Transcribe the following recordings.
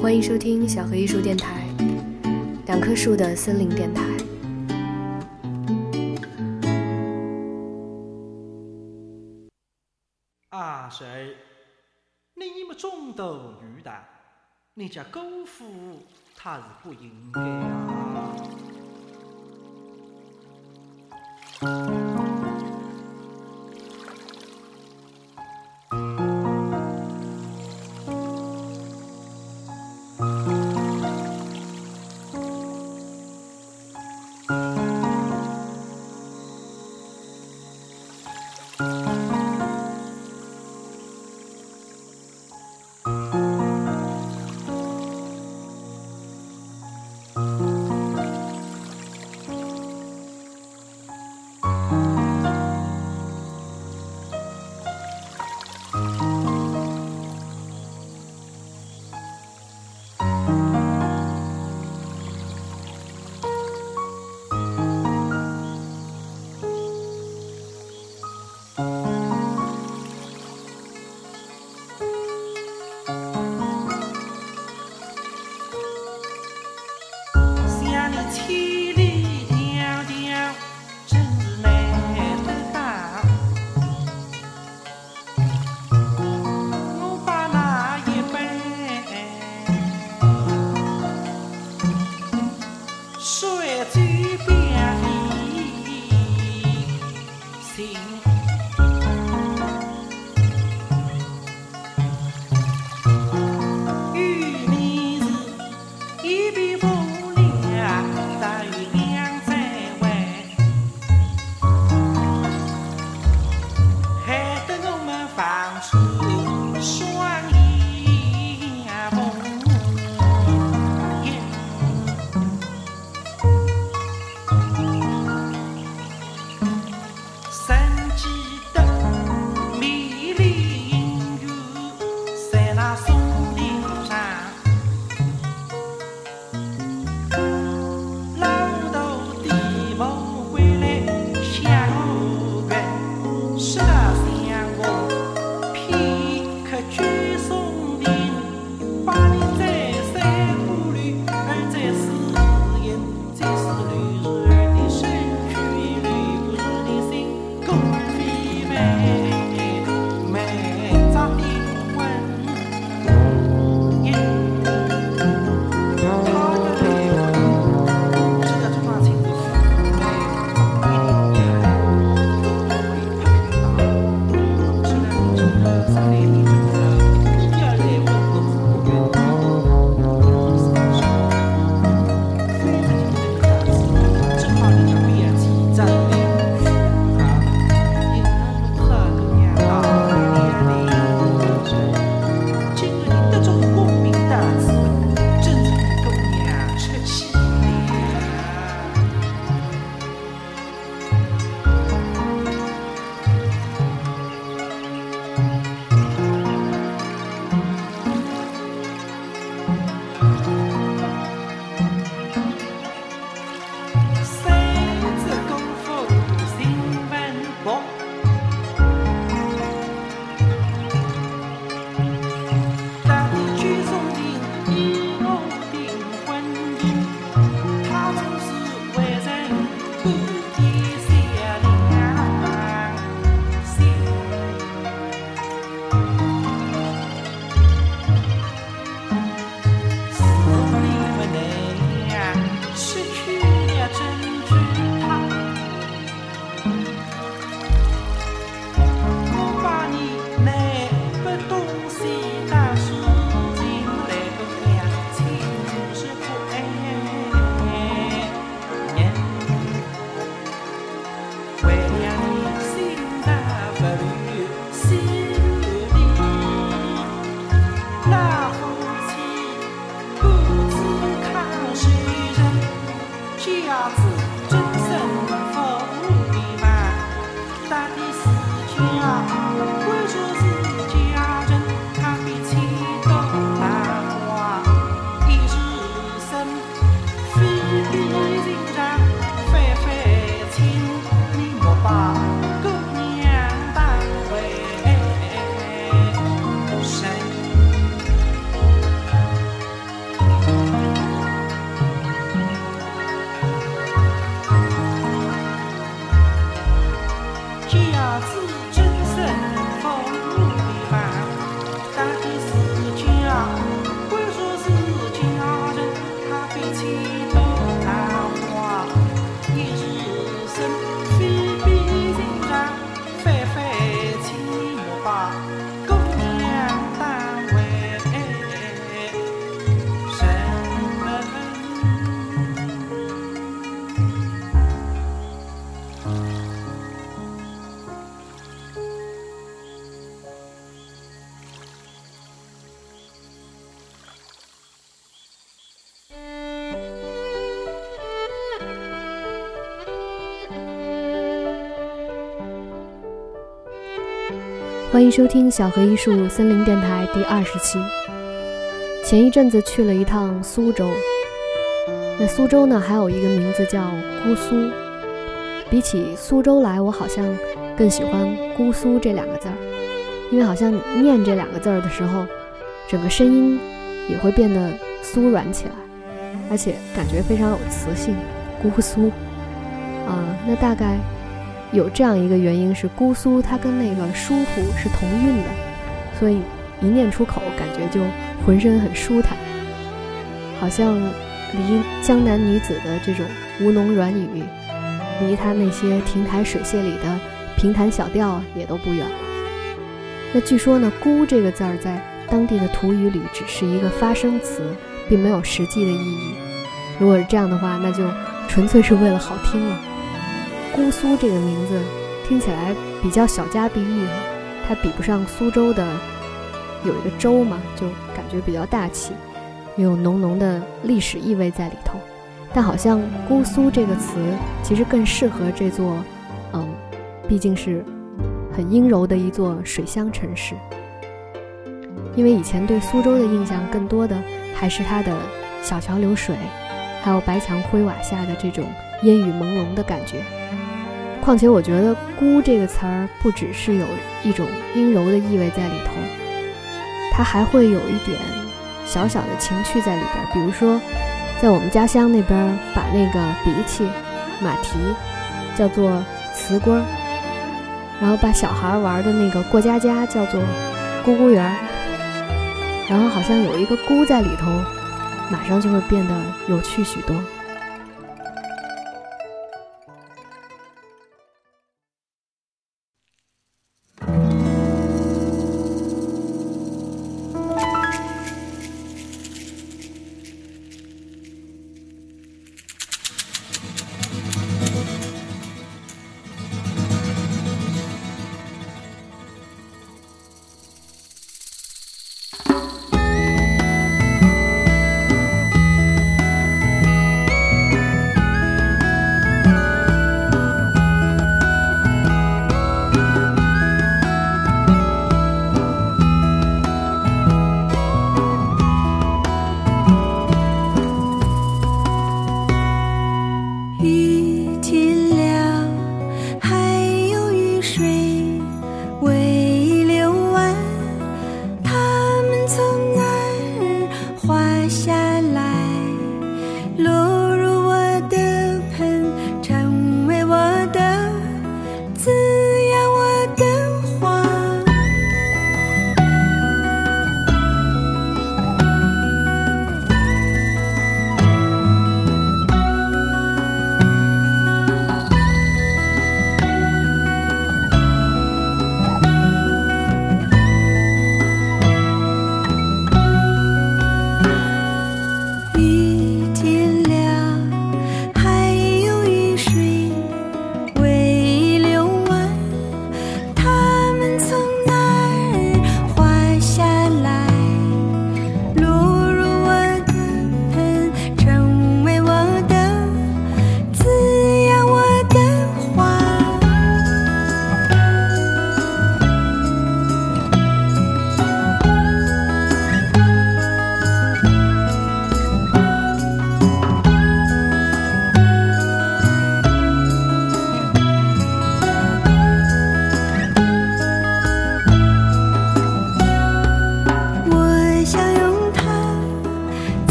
欢迎收听小河艺术电台，两棵树的森林电台。 阿谁？你们中斗女的，你家姑父他是不应该啊。 是的，相公， 欢迎收听小河艺术森林电台第20期。前一阵子去了一趟苏州，那苏州呢还有一个名字叫姑苏，比起苏州来，我好像更喜欢姑苏这两个字儿，因为好像念这两个字儿的时候，整个声音也会变得酥软起来，而且感觉非常有磁性。姑苏那大概有这样一个原因是姑苏它跟那个舒服是同韵的，所以一念出口感觉就浑身很舒坦，好像离江南女子的这种吴侬软语，离她那些亭台水榭里的平弹小调也都不远了。那据说呢，姑这个字儿在当地的土语里只是一个发声词，并没有实际的意义。如果是这样的话，那就纯粹是为了好听了。姑苏这个名字听起来比较小家碧玉，它比不上苏州的有一个州嘛，就感觉比较大气，有浓浓的历史意味在里头。但好像姑苏这个词其实更适合这座毕竟是很阴柔的一座水乡城市。因为以前对苏州的印象更多的还是它的小桥流水，还有白墙灰瓦下的这种烟雨朦胧的感觉。况且我觉得姑这个词儿不只是有一种阴柔的意味在里头，它还会有一点小小的情趣在里边。比如说在我们家乡那边把那个鼻涕马蹄叫做瓷龟儿，然后把小孩玩的那个过家家叫做咕咕园，然后好像有一个姑在里头，马上就会变得有趣许多。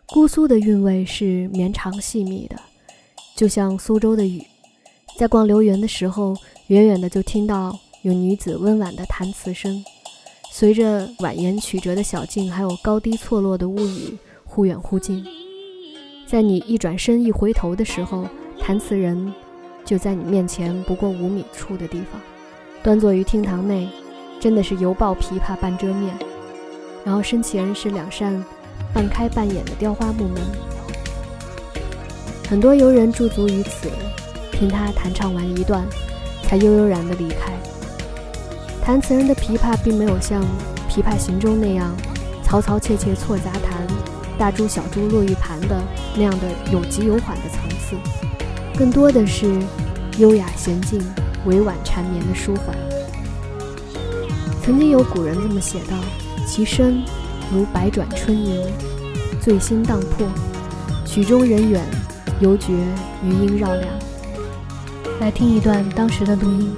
姑苏的韵味是绵长细密的，就像苏州的雨。在逛留园的时候，远远的就听到有女子温婉的弹词声，随着蜿蜒曲折的小径，还有高低错落的屋宇，忽远忽近。在你一转身一回头的时候，弹词人就在你面前不过5米处的地方，端坐于厅堂内，真的是犹抱琵琶半遮面，然后身前是2扇半开半掩的雕花木门。很多游人驻足于此，听他弹唱完一段，才悠悠然地离开。弹词人的琵琶并没有像《琵琶行》中那样嘈嘈切切错杂弹，大珠小珠落玉盘的那样的有急有缓的层次，更多的是优雅娴静、委婉缠绵的舒缓。曾经有古人这么写道：其声如百转春吟，醉心荡魄，曲中人远，犹觉余音绕梁。来听一段当时的录音。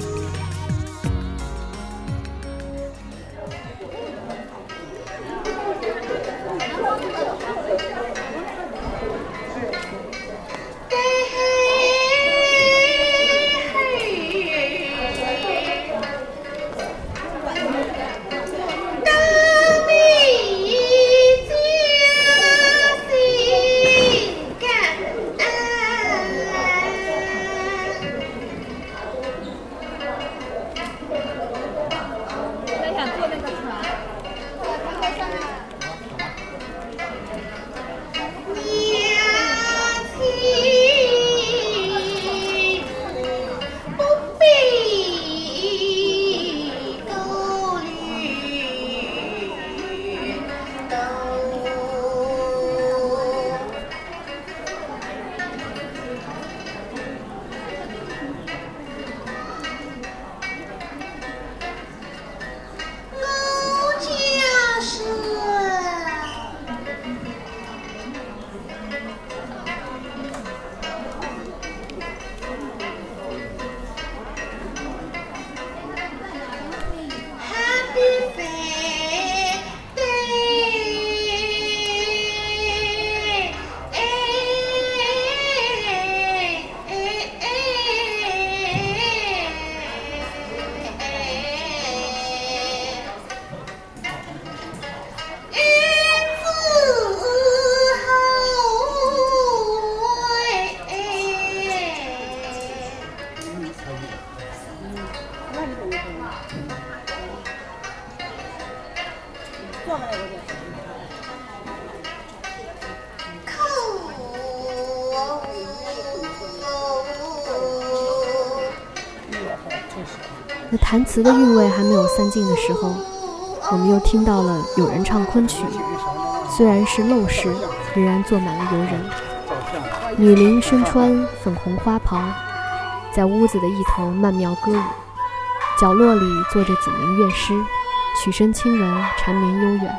那弹词的韵味还没有散尽的时候，我们又听到了有人唱昆曲，虽然是陋室，仍然坐满了游人。女伶身穿粉红花袍，在屋子的一头曼妙歌舞，角落里坐着几名乐师，曲声轻柔，缠绵悠远。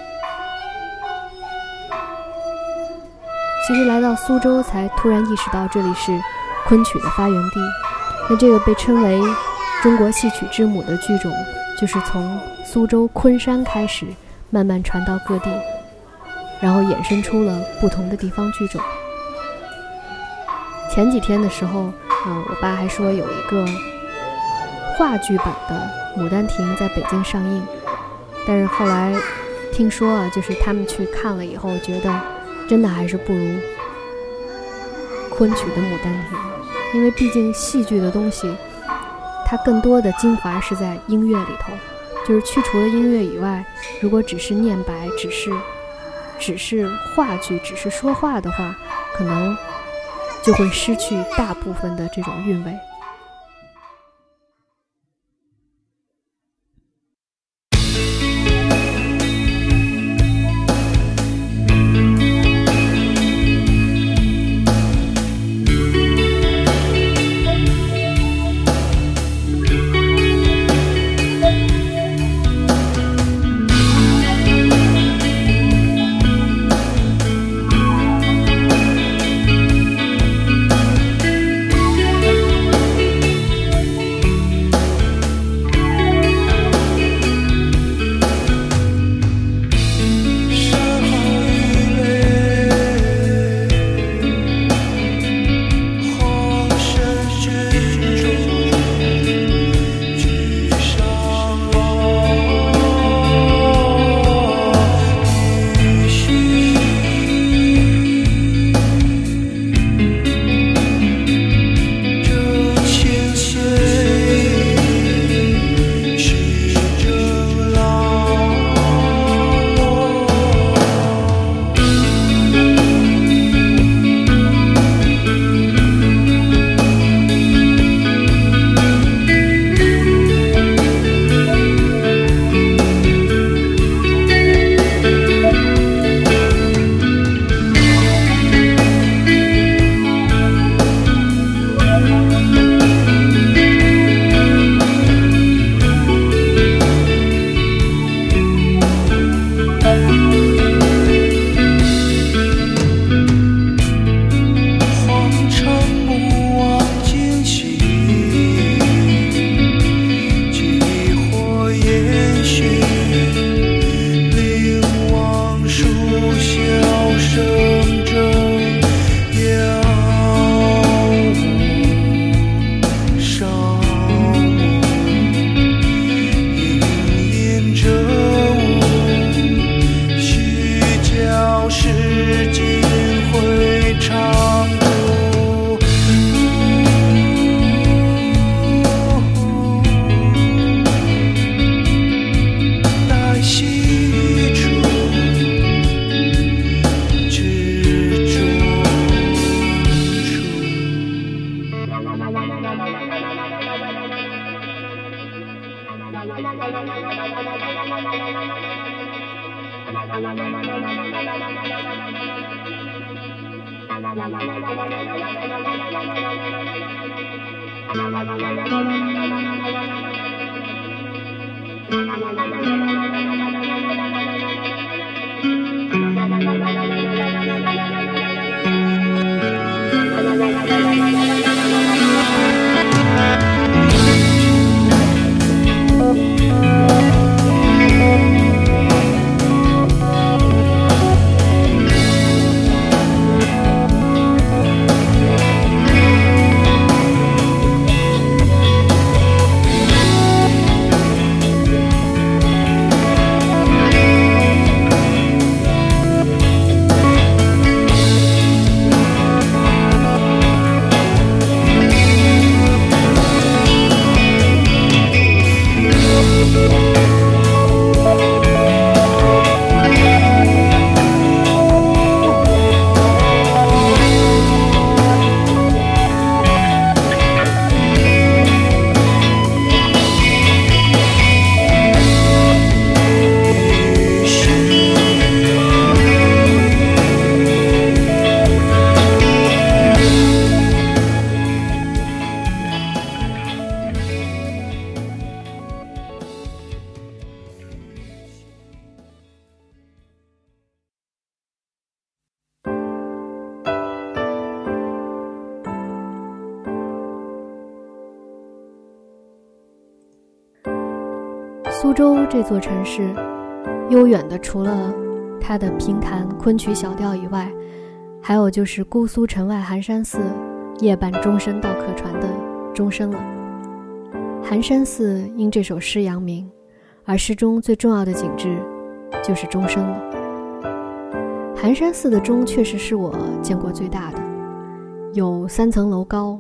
其实来到苏州才突然意识到这里是昆曲的发源地。那这个被称为中国戏曲之母的剧种，就是从苏州昆山开始慢慢传到各地，然后衍生出了不同的地方剧种。前几天的时候，我爸还说有一个话剧版的《牡丹亭》在北京上映，但是后来听说就是他们去看了以后，觉得真的还是不如昆曲的《牡丹亭》，因为毕竟戏剧的东西，它更多的精华是在音乐里头，就是去除了音乐以外，如果只是念白，只是话剧，只是说话的话，可能就会失去大部分的这种韵味。 时间会长路，待细处知中苏州这座城市，悠远的除了它的评弹昆曲小调以外，还有就是姑苏城外寒山寺夜半钟声到客船的钟声了。寒山寺因这首诗扬名，而诗中最重要的景致就是钟声了。寒山寺的钟确实是我见过最大的，有3层楼高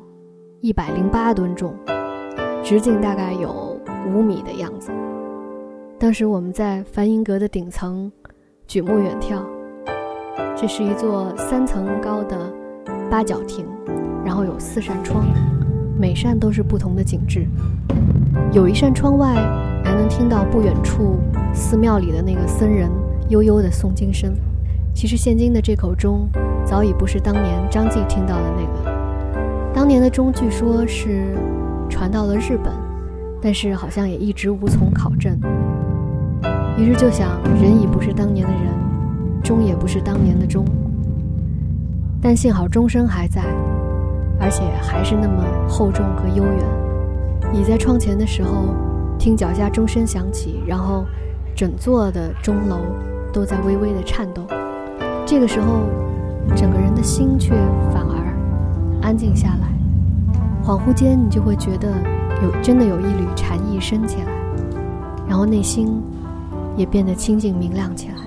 ，108吨重，直径大概有5米的样子。当时我们在梵音阁的顶层举目远眺，这是一座3层高的八角亭，然后有4扇窗，每扇都是不同的景致。有一扇窗外还能听到不远处寺庙里的那个僧人悠悠的诵经声。其实现今的这口钟早已不是当年张继听到的那个了，当年的钟据说是传到了日本，但是好像也一直无从考证。于是就想，人已不是当年的人，钟也不是当年的钟，但幸好钟声还在，而且还是那么厚重和悠远。倚在窗前的时候，听脚下钟声响起，然后整座的钟楼都在微微的颤动。这个时候，整个人的心却反而安静下来，恍惚间你就会觉得真的有一缕禅意升起来，然后内心也变得清净明亮起来。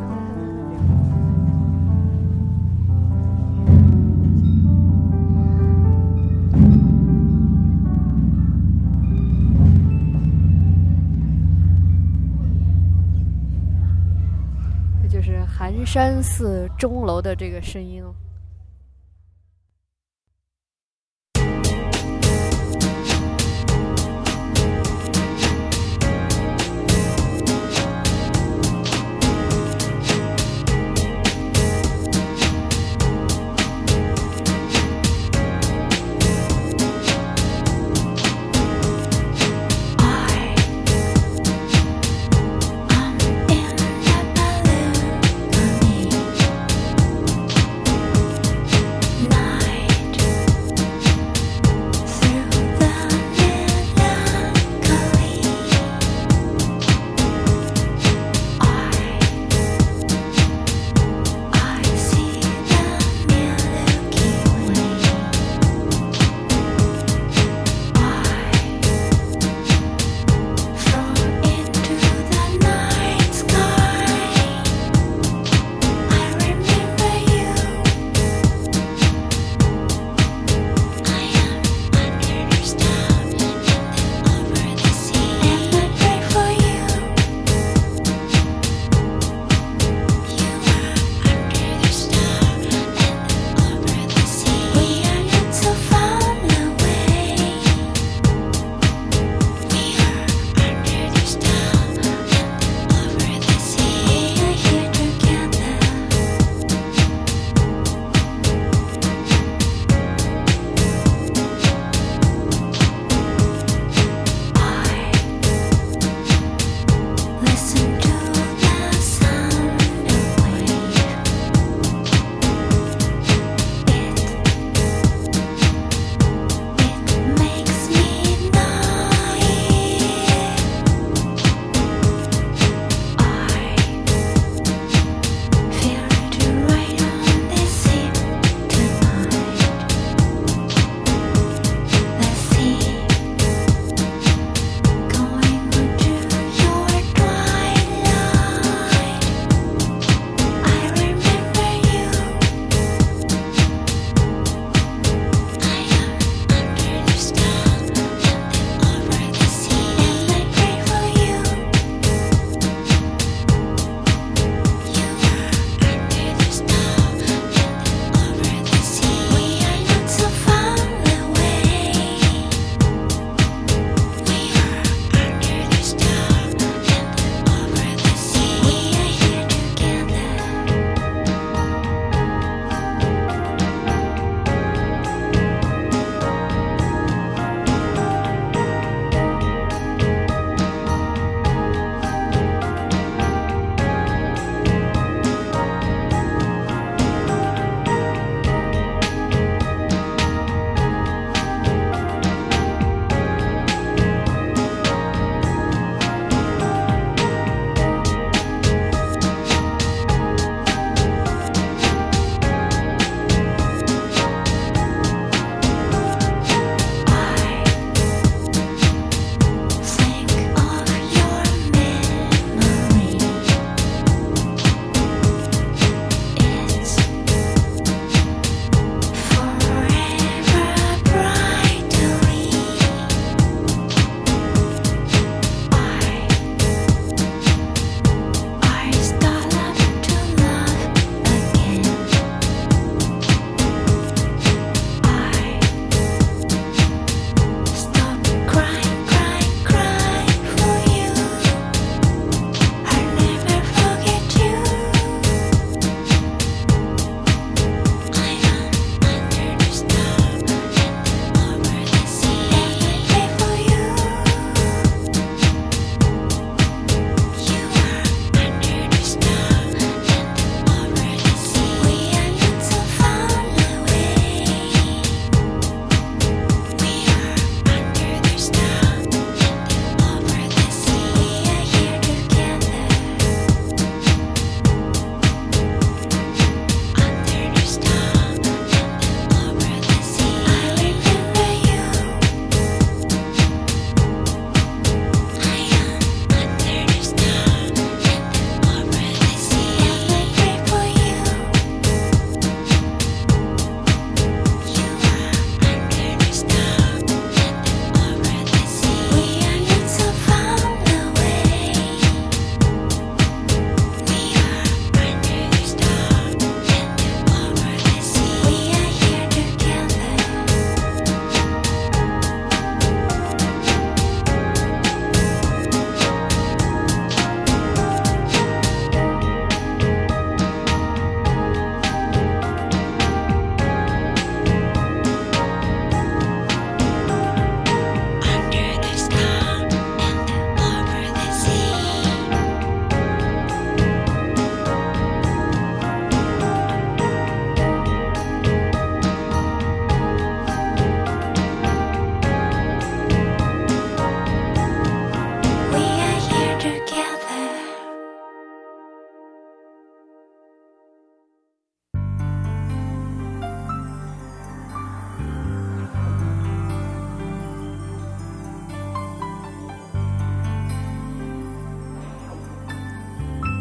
这就是寒山寺钟楼的这个声音。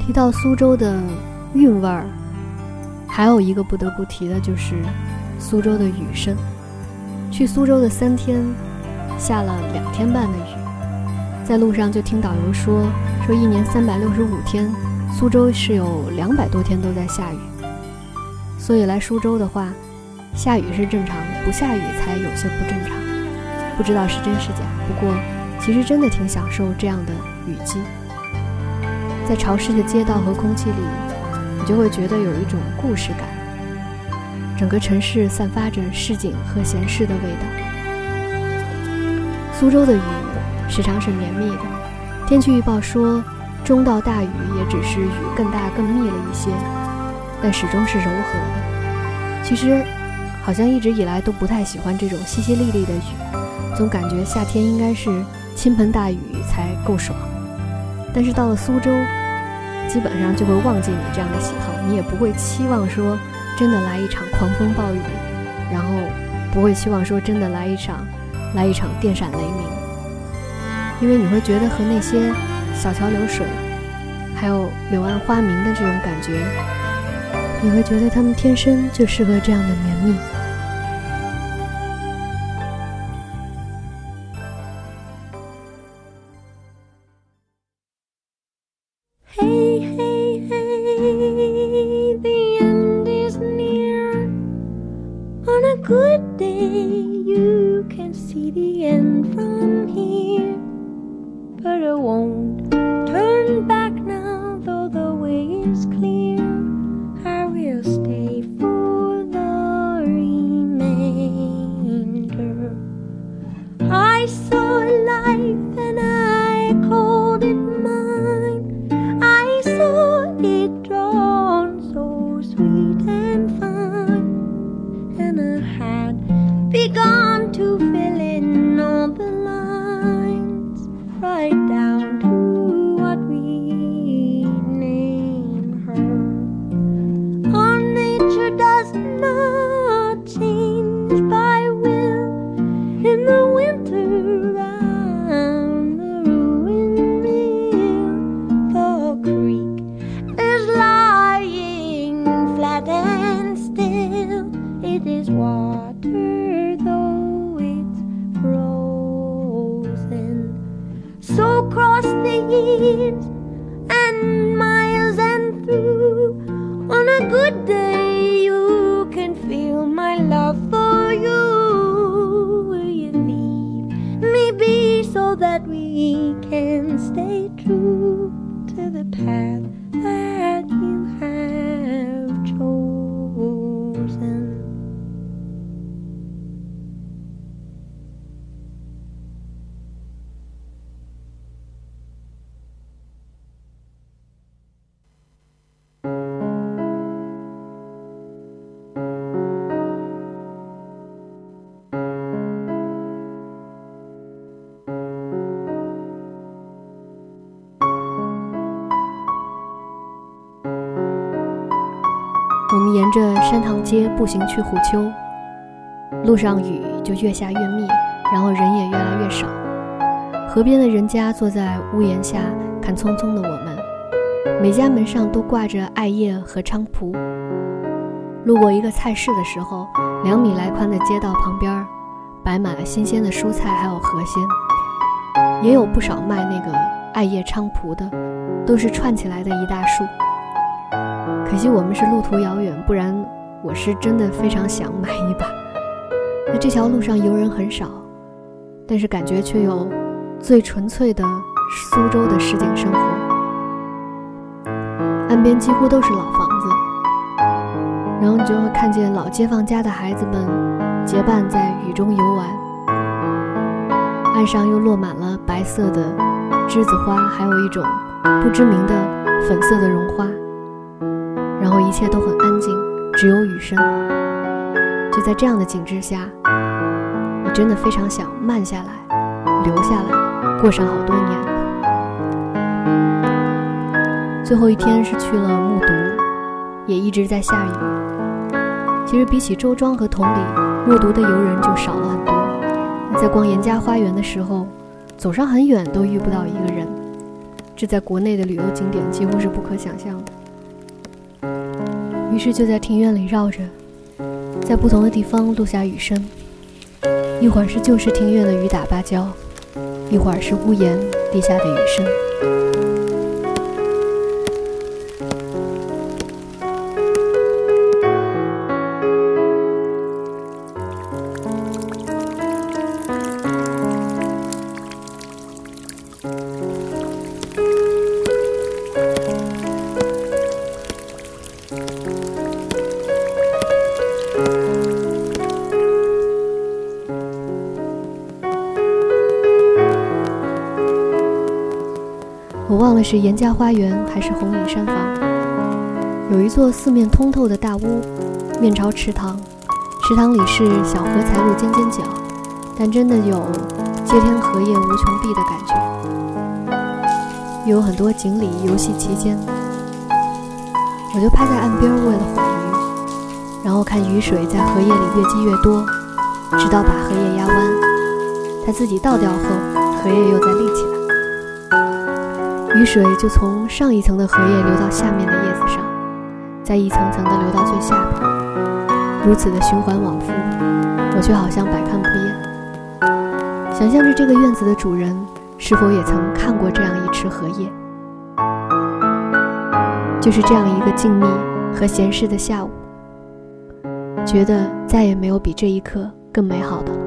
提到苏州的韵味儿，还有一个不得不提的就是苏州的雨声。去苏州的3天，下了2天半的雨，在路上就听导游说一年365天，苏州是有200多天都在下雨。所以来苏州的话，下雨是正常的，不下雨才有些不正常。不知道是真是假，不过其实真的挺享受这样的雨季。在潮湿的街道和空气里，你就会觉得有一种故事感，整个城市散发着市井和闲适的味道。苏州的雨时常是绵密的，天气预报说中到大雨也只是雨更大更密了一些，但始终是柔和的。其实好像一直以来都不太喜欢这种淅淅沥沥的雨，总感觉夏天应该是倾盆大雨才够爽。但是到了苏州，基本上就会忘记你这样的喜好，你也不会期望说真的来一场狂风暴雨，然后不会期望说真的来一场电闪雷鸣，因为你会觉得和那些小桥流水还有柳暗花明的这种感觉，你会觉得他们天生就适合这样的绵密。 Hey, hey, hey, the end is near. On a good day, you can see the end from here. But I won't turn back now, though the way is clear. I will stay for the remainder. I saw life and I called it mine.It drawn so sweet and fine, and I had begun to fill in all the lines, right down to what we name her. Our nature does not change by will. In the winter round the ruined mill, the creek lying flat and still. It is water though it's frozen. So cross the years and miles and through. On a good day you can feel my love for you. Will you leave me be so that we can stay true to the path that you have chosen? 我们沿着山塘街步行去虎丘，路上雨就越下越密，然后人也越来越少。河边的人家坐在屋檐下看匆匆的我们，每家门上都挂着艾叶和菖蒲。路过一个菜市的时候，2米来宽的街道旁边摆满了新鲜的蔬菜还有河鲜，也有不少卖那个艾叶菖蒲的，都是串起来的一大束。可惜我们是路途遥远，不然我是真的非常想买一把。那这条路上游人很少，但是感觉却有最纯粹的苏州的市井生活。岸边几乎都是老房子，然后你就会看见老街坊家的孩子们结伴在雨中游玩，岸上又落满了白色的栀子花，还有一种不知名的粉色的绒花，然后一切都很安静，只有雨声。就在这样的景致下，我真的非常想慢下来，留下来，过上好多年。最后一天是去了木渎，也一直在下雨。其实比起周庄和同里，木渎的游人就少了很多。在逛严家花园的时候，走上很远都遇不到一个人。 这在国内的旅游景点几乎是不可想象的。于是就在庭院里绕着，在不同的地方录下雨声，一会儿是旧式庭院的雨打芭蕉，一会儿是屋檐滴下的雨声。我忘了是严家花园还是红岭山房，有一座四面通透的大屋，面朝池塘，池塘里是小荷才露尖尖角，但真的有接天荷叶无穷碧的感觉，又有很多锦鲤游戏其间。我就趴在岸边为了晃鱼，然后看雨水在荷叶里越积越多，直到把荷叶压弯，它自己倒掉后，荷叶又再立起来。雨水就从上一层的荷叶流到下面的叶子上，再一层层地流到最下边，如此的循环往复，我却好像百看不厌，想象着这个院子的主人是否也曾看过这样一池荷叶。就是这样一个静谧和闲适的下午，觉得再也没有比这一刻更美好的了。